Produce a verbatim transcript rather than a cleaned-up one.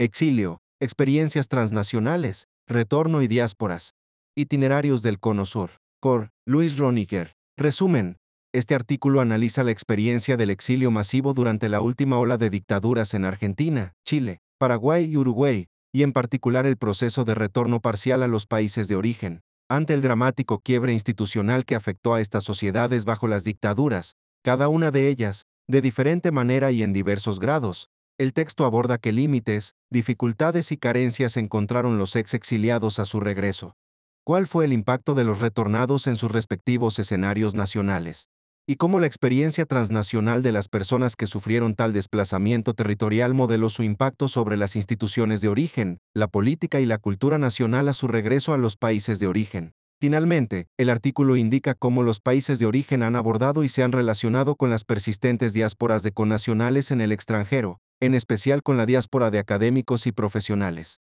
Exilio, experiencias transnacionales, retorno y diásporas. Itinerarios del Cono Sur. Cor. Luis Roniker. Resumen. Este artículo analiza la experiencia del exilio masivo durante la última ola de dictaduras en Argentina, Chile, Paraguay y Uruguay, y en particular el proceso de retorno parcial a los países de origen, ante el dramático quiebre institucional que afectó a estas sociedades bajo las dictaduras, cada una de ellas, de diferente manera y en diversos grados. El texto aborda qué límites, dificultades y carencias encontraron los ex exiliados a su regreso. ¿Cuál fue el impacto de los retornados en sus respectivos escenarios nacionales? Y cómo la experiencia transnacional de las personas que sufrieron tal desplazamiento territorial modeló su impacto sobre las instituciones de origen, la política y la cultura nacional a su regreso a los países de origen. Finalmente, el artículo indica cómo los países de origen han abordado y se han relacionado con las persistentes diásporas de connacionales en el extranjero, en especial con la diáspora de académicos y profesionales.